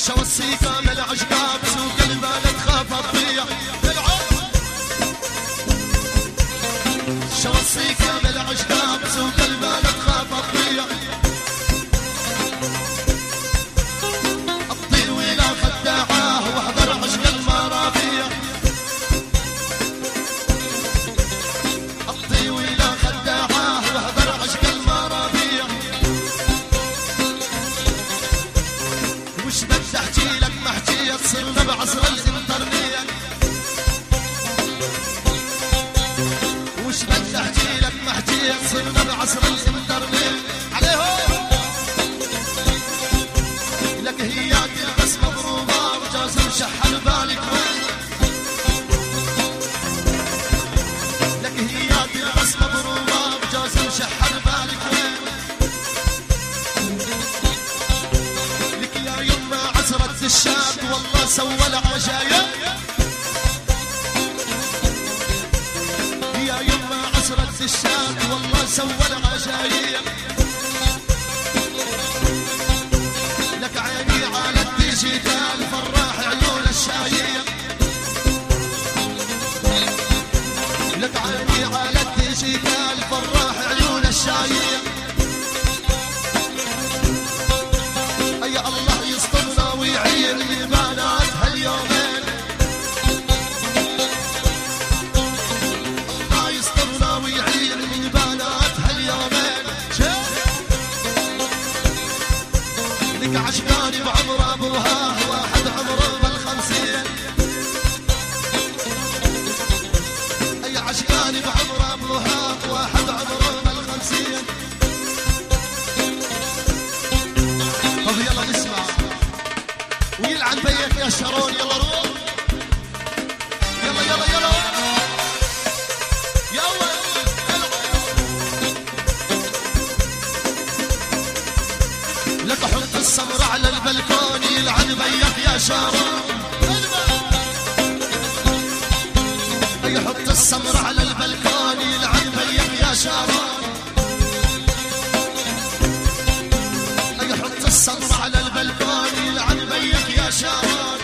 شو السيقة من العشقاب سوق البلد خاف تضيع شو السيقة من العشقاب سوق البلد خاف تضيع اطير ولا خداعاه واحضر عشق المرابيع اطير ولا خداعاه واحضر عشق المرابيع وش بدي احكي لك محكية صرنا بعصر الانترنت وش بدي احكي لك محكية صرنا بعصر الانترنت عليهم لك هياتي بس مضروبة وجاز مشحن بالك وين لك هياتي بس مضروبة وجاز مشحن بالك وين لك يا يما عزرت الشاب والله سوى العجايب يا يما عزرت الشاب والله سوى العجايب لك عيني على الديجيتال فراح عيون الشايب لك عيني على الديجيتال فراح عيون الشايب يا الله يسترنا ويعين البنات هاليومين الله يسترنا ويعين البنات هاليومين لك عشقاني بعمر ابوها واحد عمره بال50 اي عشقاني بعمر ابوها واحد عمره بال50 طب يلا نسمع ويلعن بيك يا شارون يلا روح يلا يلا يلا يلا لك حط السمر على البلكون يلعن بيك يا شارون اي حط السمر على البلكون يلعن بيك يا شارون اي حط السمر على البلكون يلعن بيك يا شارون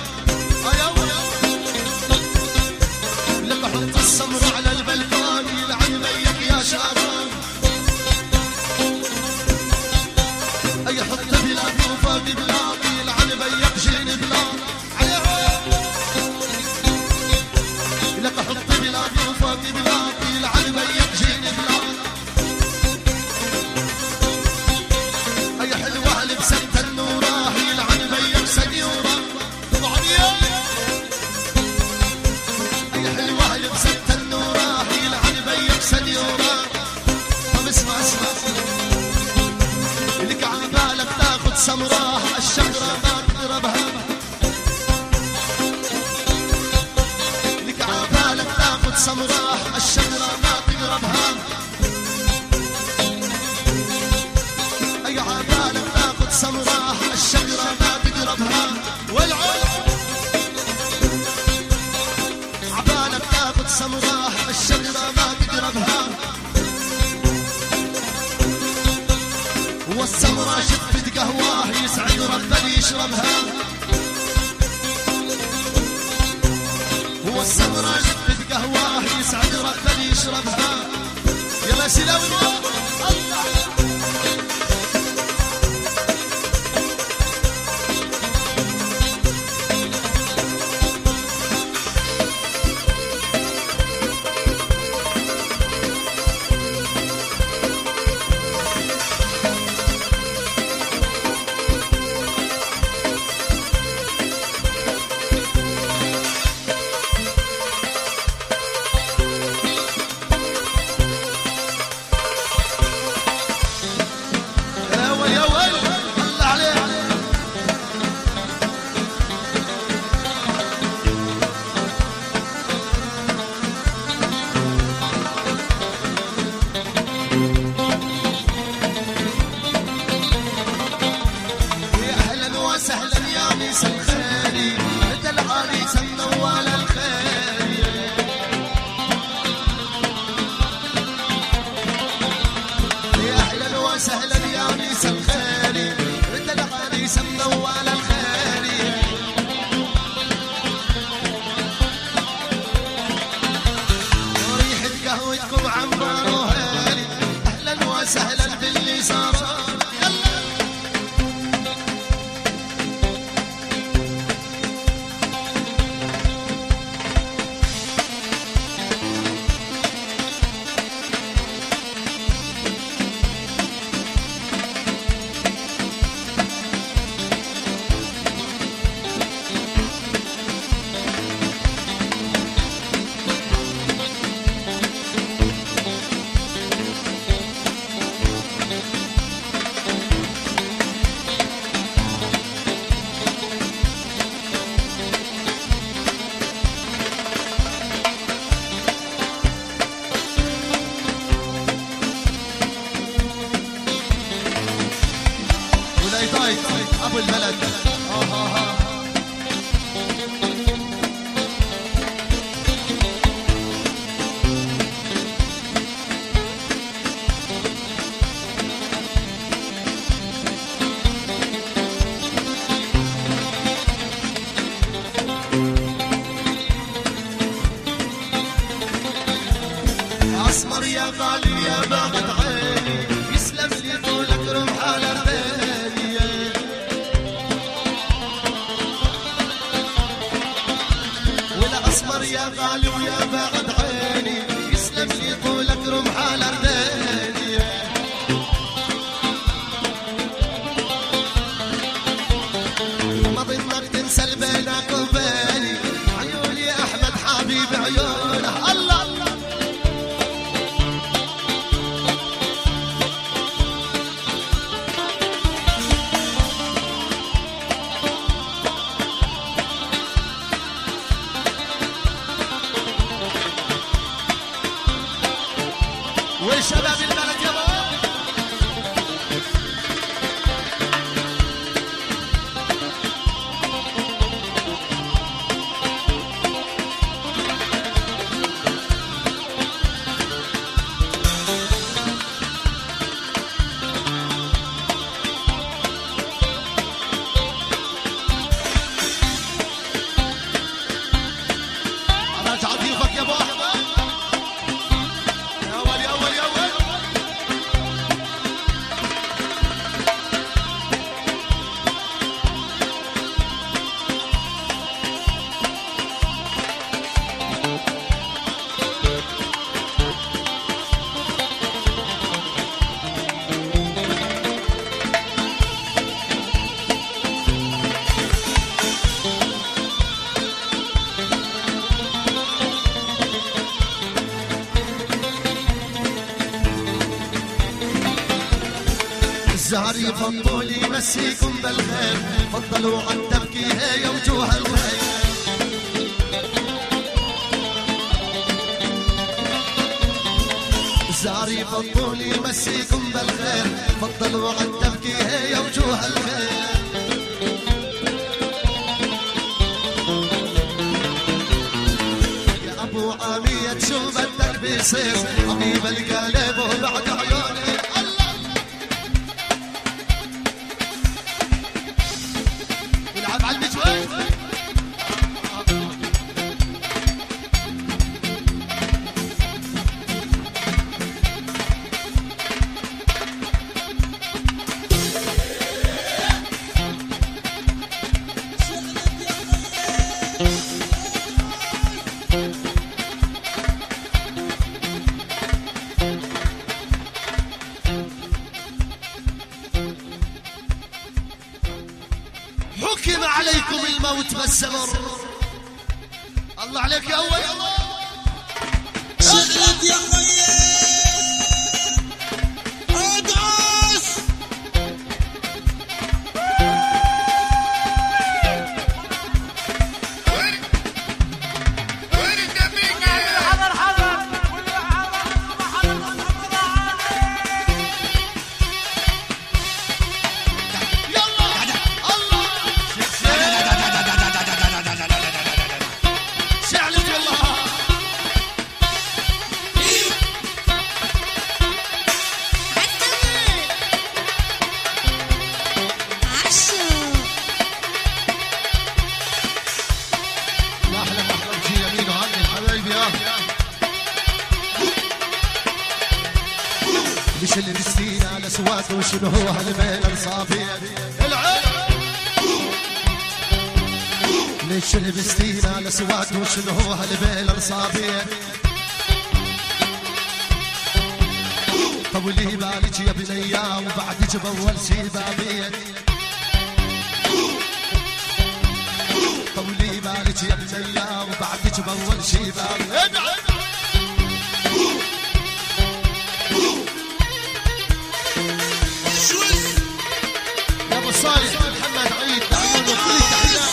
لك حط السمر على البلكون يلعن بيك يا شارون اي حط بلاد وفوق بلاد يلعن بيك جين بلاد لك حط بلاد وفوق بلاد يلعن بيك جين بلاد اي حلوة لبست النورة يلعن بيك سنيورة اي حلوة لبست النورة يلعن بيك سنيورة طب اسمع اسمع لك عبالك تاخد سمراه الشجرة ما تقربها لك عبالك تاخد سمراه الشجرة ما تقربها اي عبالك تاخد سمراه الشجرة ما تقربها والعود عبالك تاخد سمراه الشجرة ما تقربها والسمرة شفت قهواه يسعد ربنا يشربها والسمرة شفت قهواه يسعد ربنا يشربها يلا سلاوي الله اصبر يا غالي ويا بعد عيني، يسلم لي طولك رمح الارديني. ما ظنك تنسى بينك وبيني، عيوني احمد حبيب عيونه. الله وشباب البلد يا بابا. راجع ضيوفك يا بابا. الزهري فضلوا يمسيكم بالخير، فضلوا عن تبكيها يا وجوه الخير. الزهري فضلوا يمسيكم بالخير، فضلوا عن تبكيها يا وجوه الخير. يا ابو عامية شو بدك بيصير، حبيب القلب وبعد عيوني. حكم عليكم الموت بالسمر. الله عليك يا اول الله. شغلت يا خيي ادعس. وين الدبيك حضر حضر واللي حضر مش اللي نسينا على سواك وشنو هو هالبين الصافية ليش اللي بستينا على سواك وشنو هو هالبين الصافية. طولي بالك يا بنيا وبعدك بأول شبابية. طولي بالك يا بنيا وبعدك بأول شبابية. يا ابو صالح محمد عيد تحية وكل التحيات.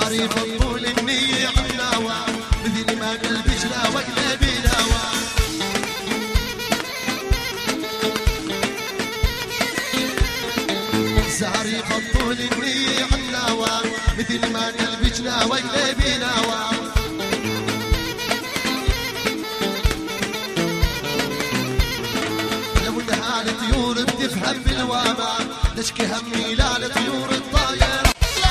الزهري بالطول النية عناوة مثل ما قلبي جلا وقلبي ناوى الزهري بالطول النية عناوة مثل ما قلبي جلا وقلبي ناوى لو انها الطيور بتفهم بالوامة نشكي همي لا لطيور الطايرة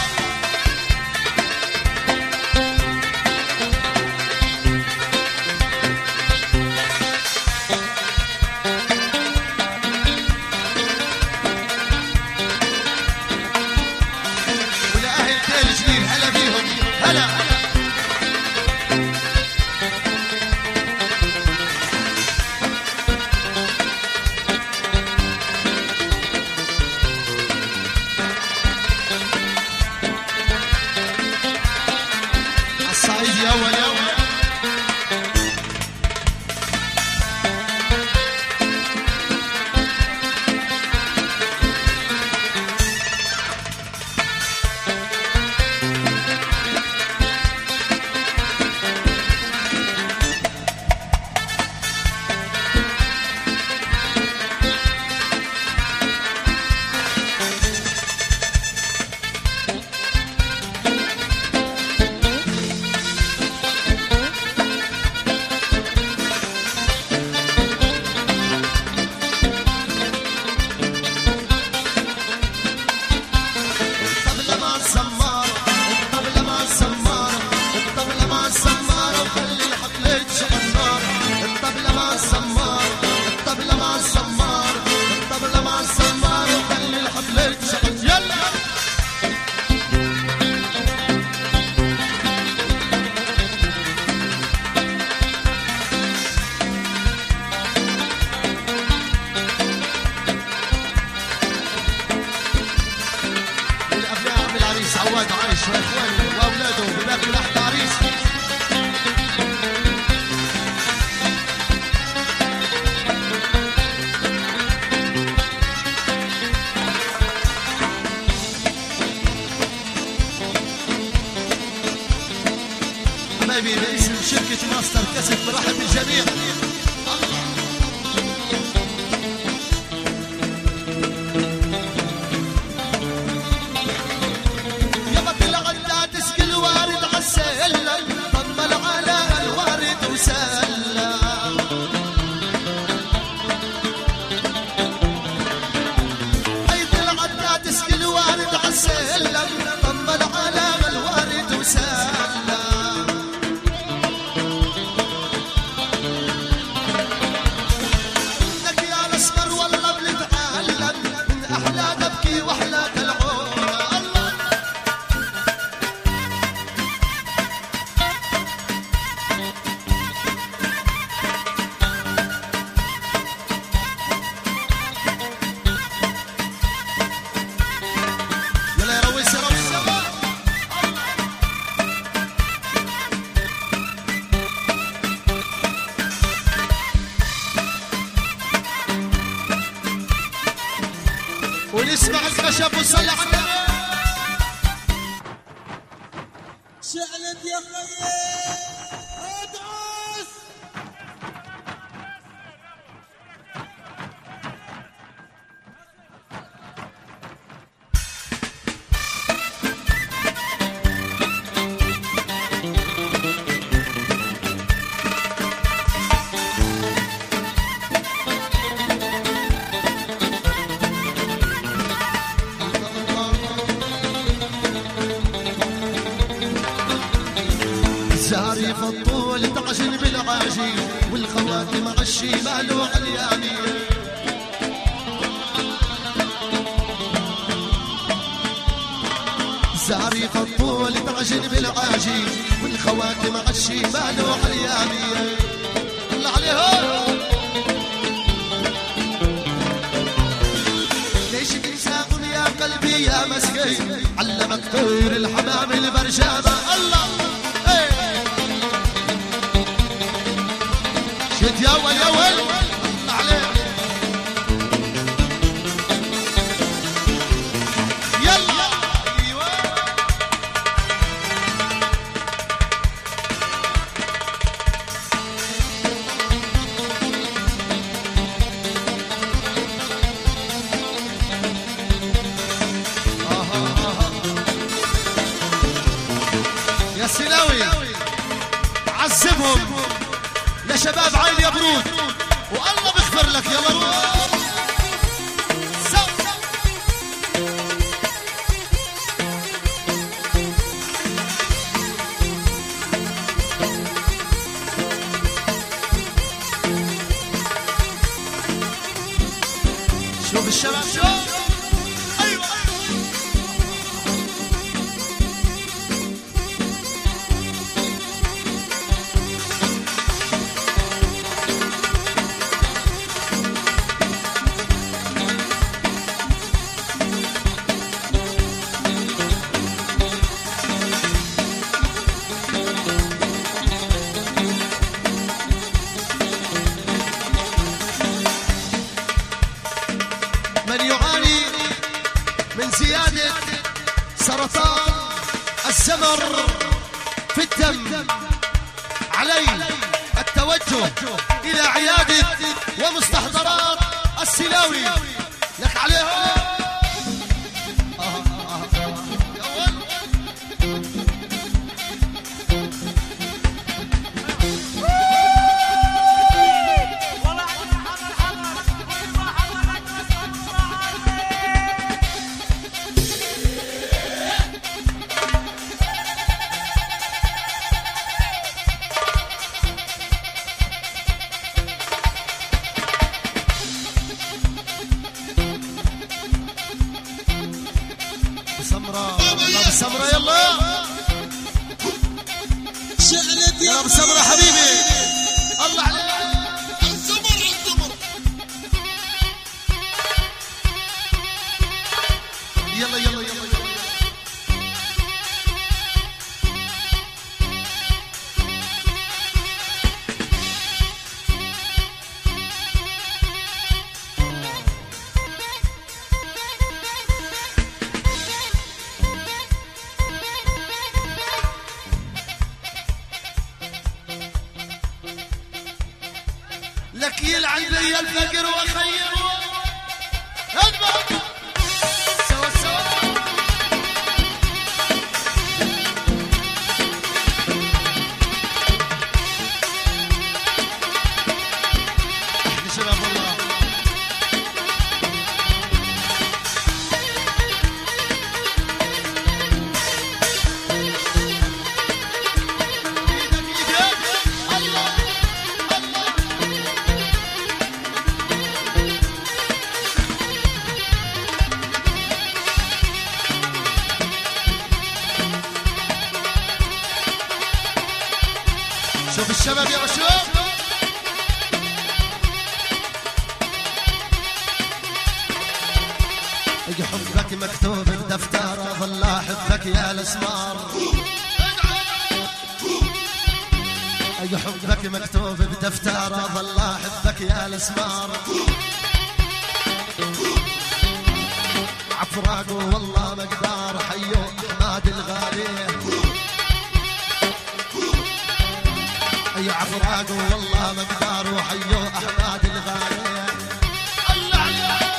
عواد عايش واخوانه واولاده بباقي لحد عريس حبايبي باسم شركة ماستر كاسيت برحب بالجميع ونسمع الخشب وصلى على النبي شعلت يا خيي ادعس زهري فالطول تعجن بالعاجي والخواتم مع الشمال وعلياني زهري فالطول تعجن بالعاجي والخواتم مع الشمال وعلياني الله عليهم ليش تنساهم يا قلبي يا مسكين علمك طير الحمام البرشامة الله شد يا ول يا ول الله عليك يلا ايوه السلاوي عذبهم لشباب عائل يا برود والله بيغفر لك. يلا روح شوف الشباب شوف. ايوه من يعاني من زيادة سرطان الزمر في الدم عليه التوجه إلى عيادة ومستحضرات السلاوي. لك عليهم سمرة سمرة. يلا يلا بسمرة حبيبي الله عليك. الزمر الزمر يلا يلا يلا لك يلعن بي الفقر وخيره اذبح سوا سوا. احنا شباب والله شوف الشباب يا شوف. حبك مكتوب بدفتر ظل احبك يا الاسمار. حبك مكتوب بدفتر ظل احبك يا الاسمار. عفراقه والله مقدار حيو احمد الغالي. عفراقه والله مقدار وحيو احمد الغالي. الله عليك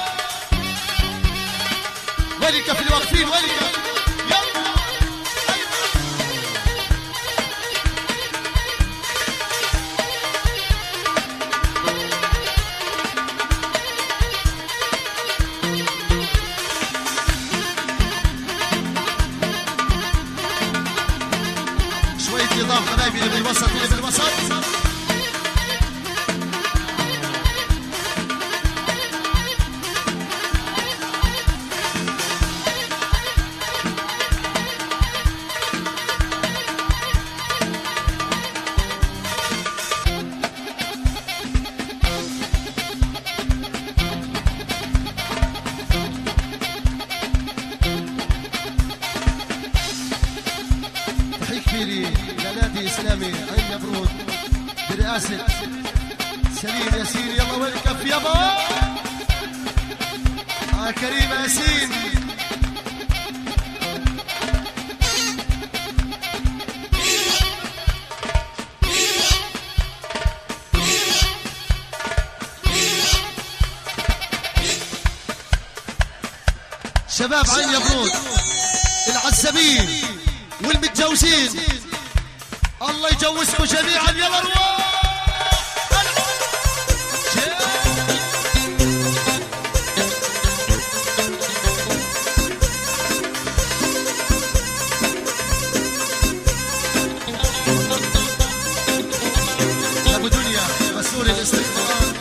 ولك في الواقفين ولك. يلا شوية نظام حبايبي اللي بالوسط اللي بالوسط. كبيري إلى نادي إسلامي عين برود برئاسة سليم ياسين. يلا وين الكف يابا كريم ياسين. شباب عين برود العزبين والمتجوزين الله يجوزكم جميعا يلا روح. ابو دنيا مسؤول الاستقبال.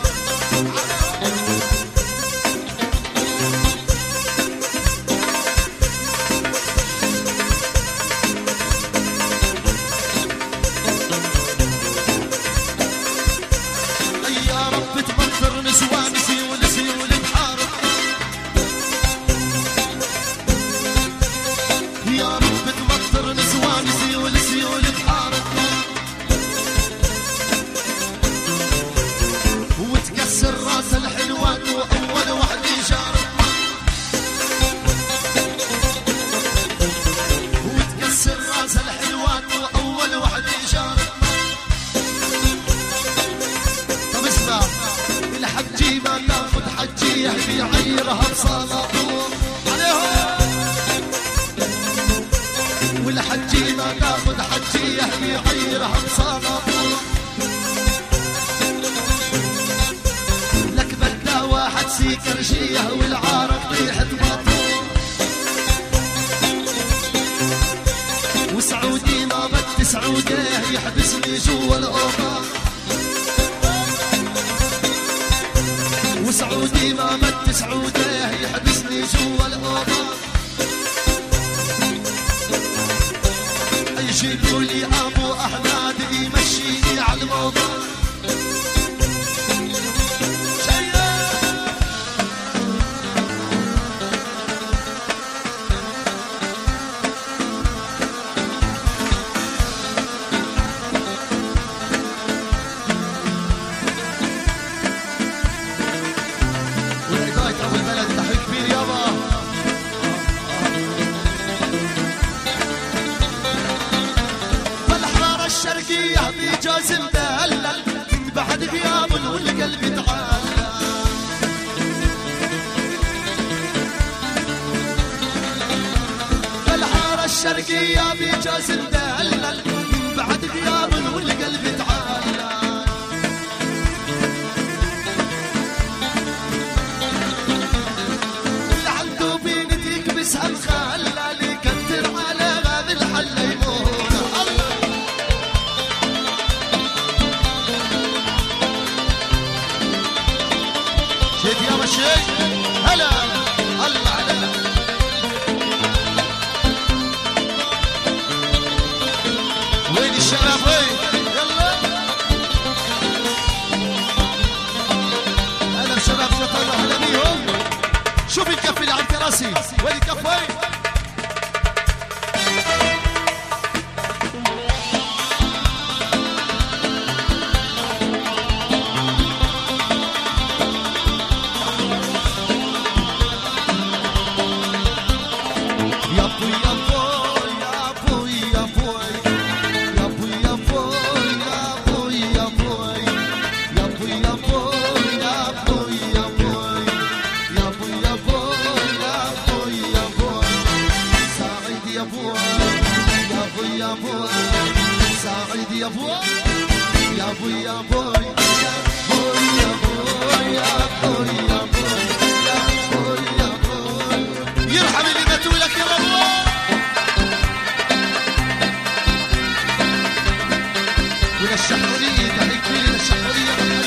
يعيرها بصلاطون عليهم والحجي ما تاخذ حجيه يعيرها بصلاطون. لك بدا واحد سيكرشيه والعارف ريحة بطون. وسعودي ما بد سعوديه يحبسني جوا الأوضة. وسعودي ما مد سعوديه يحبسني جوا الأوضة. يجيبوا لي أبو أحمد يمشيني على الموضة. بجاز مدلل من بعد غياب والقلب تعلل. الحارة الشرقية بجاز مدلل من بعد غياب والقلب تعلل. اللي عنده بينت يكبسها مخلل يكتر على باب الحل يموت. يا مشي هلا الله عليك. وين الشباب وين يلا هلا الشباب شطرنا هلا بيهم. شوف الكف اللي على الكراسي وين الكف وين. يا بوي يا بوي يا بوي يا بوي يا بوي يا بوي يا بوي يا بوي يا بوي. يرحم اللي ماتوا لك يا بابا. ولا الشحورية تحيك لي الشحورية.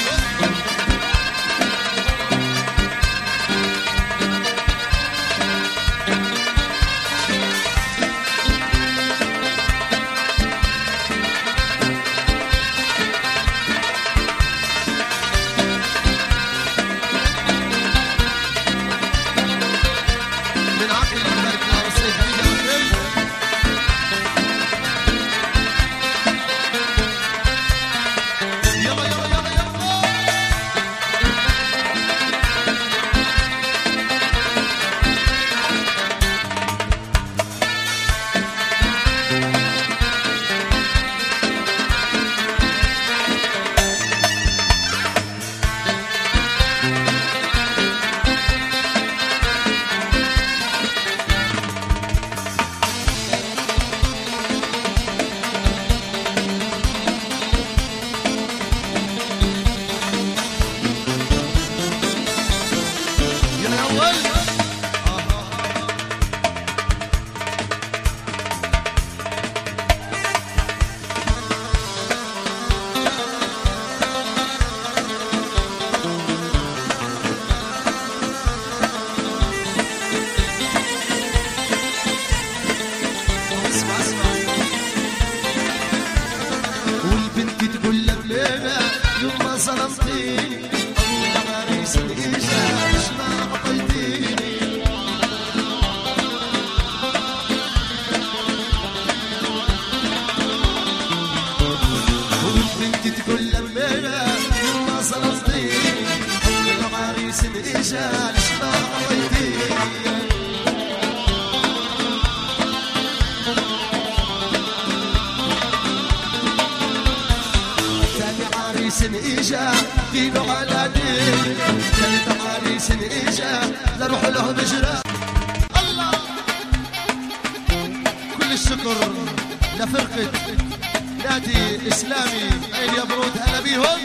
ظلمتيني ابويا عريس الاجا ليش ما عطيتيني وبنتي تقول لمينا يما ظلمتيني ابويا عريس الاجا ليش ما عطيتيني عريس اجا دينه على دين ثالث عريس اجا لروح له مجرى الله كل الشكر لفرقة نادي اسلامي عين يا برود هلا بيهم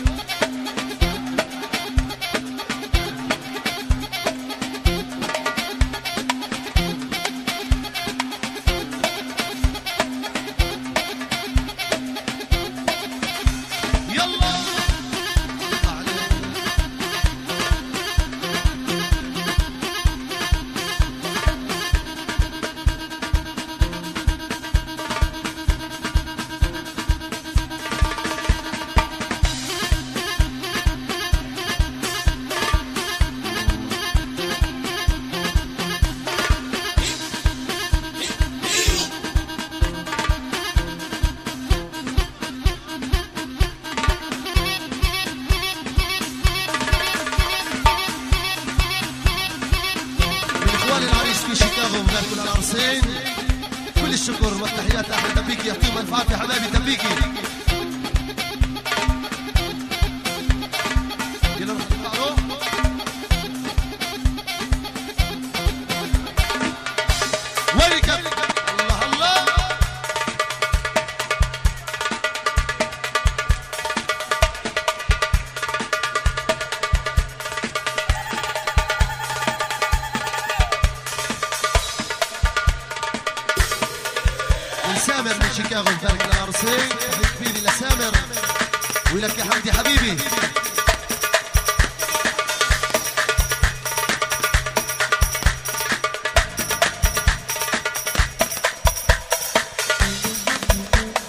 كل العرسين كل الشكر والتحيات احلى تبيكي يعطيهم الف يا حبايبي تبيكي يلا نطلعوا ويلكم الله الله سامر من شيكاغو مبارك العرسين تحية كبيرة لسامر ولك يا حمدي حبيبي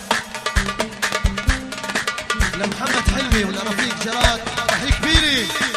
لمحمد حلمي ولرفيق جراد تحية كبيرة